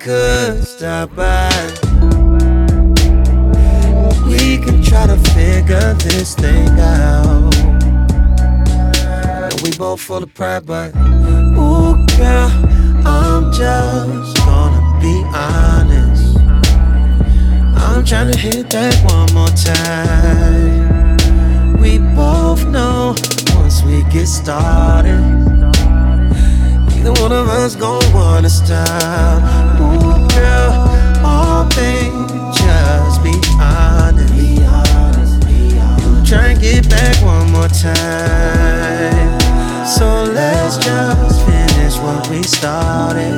could stop by. We can try to figure this thing out. We both full of pride, but ooh, girl, I'm just gonna be honest. I'm trying to hit that one more time. We both know once we get started, neither one of us gon' wanna stop. Ooh, girl, all things, just be honest. Try and get back one more time. So let's just finish what we started.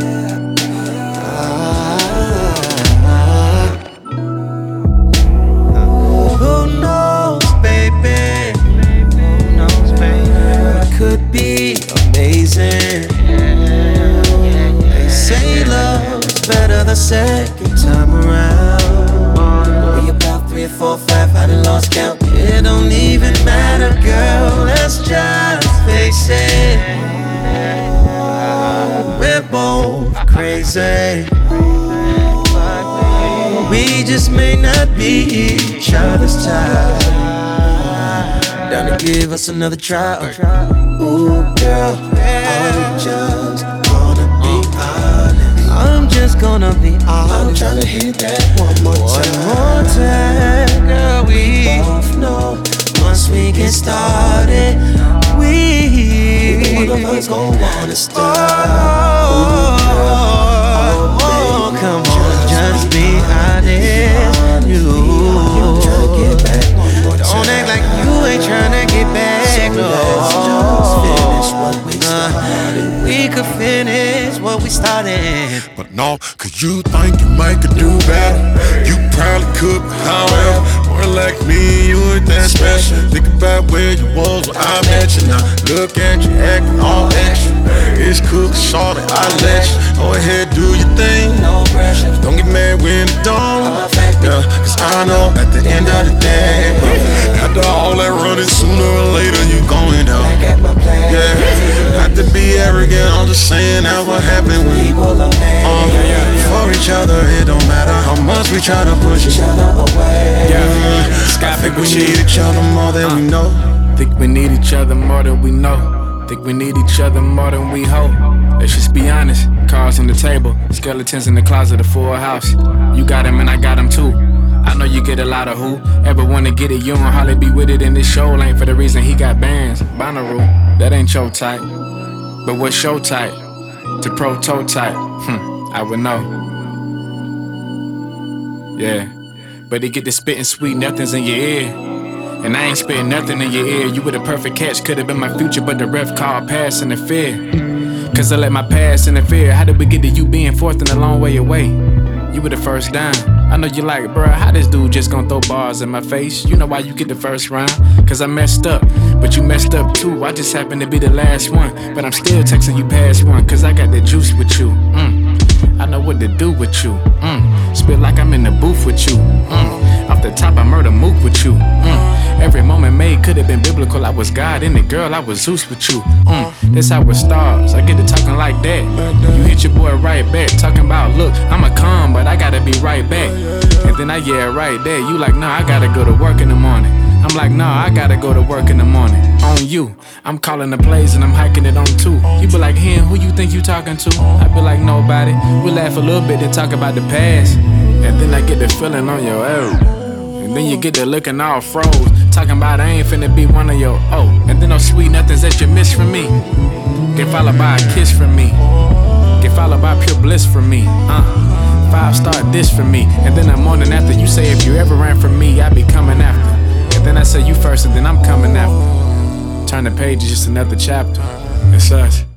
Who knows, baby? Who knows, baby? Could be amazing. They say love's better the second time around. We about 3 or 4, 5, I done lost count. It don't even matter, girl. Let's just face it. We're both crazy. We just may not be each other's type. Down to give us another try. Ooh, girl, I'm just gonna be honest. I'm just gonna be honest. I'm tryna hit that one more time. Girl, we both know once we get started, one of us gon' wanna start. Oh, come on, just be honest. You don't act like you ain't tryna get back. No, we could finish what we started. But no, cause you think you might could do better. You probably could, but however, more like me, you ain't that special. Think about where you was when I met you. Now look at you acting all extra. It's cool, shorty, I let you. Go ahead, do your thing, no pressure. Don't get mad when it don't. Yeah, cause I know at the end of the day, after all that running, sooner or later you going down. Yeah, not to be arrogant, I'm just saying that's what happened when we for each other. It don't matter how much we try to push each other away. I think we need each other more than we know. Think we need each other more than we know. Think we need each other more than we hope. Let's just be honest. Cards on the table, skeletons in the closet, a full house. You got him and I got him too. I know you get a lot of who ever wanna get it. You don't hardly be with it, and this show ain't for the reason he got bands. Bonnaroo, that ain't your type. But what's your type? To prototype, I would know. Yeah, but he get to spittin' sweet nothings in your ear. And I ain't spittin' nothing in your ear. You were the perfect catch, could've been my future, but the ref called pass and the fear. Cause I let my past interfere. How did we get to you being fourth and a long way away? You were the first down. I know you like, bruh, how this dude just gon' throw bars in my face? You know why you get the first round? Cause I messed up, but you messed up too. I just happened to be the last one, but I'm still texting you past one. Cause I got the juice with you. I know what to do with you. Spit like I'm in the booth with you. Off the top, I murder move with you. Every moment made could've been biblical. I was God in it, girl, I was Zeus with you. That's how it starts. I get to talking like that. You hit your boy right back, talking about, look, I'ma come, but I gotta be right back. And then I right there. You like, nah, I gotta go to work in the morning. I'm like, nah, I gotta go to work in the morning. On you, I'm calling the plays and I'm hiking it on too. You be like, him, who you think you talking to? I be like, nobody. We laugh a little bit and talk about the past. And then I get the feeling on your ass. And then you get the looking all froze. Talking about I ain't finna be one of your and then those sweet nothings that you miss from me get followed by a kiss from me. Get followed by pure bliss from me. 5-star dish from me. And then the morning after you say if you ever ran from me, I be coming after. And then I say you first and then I'm coming after. Turn the page, it's just another chapter. It's us.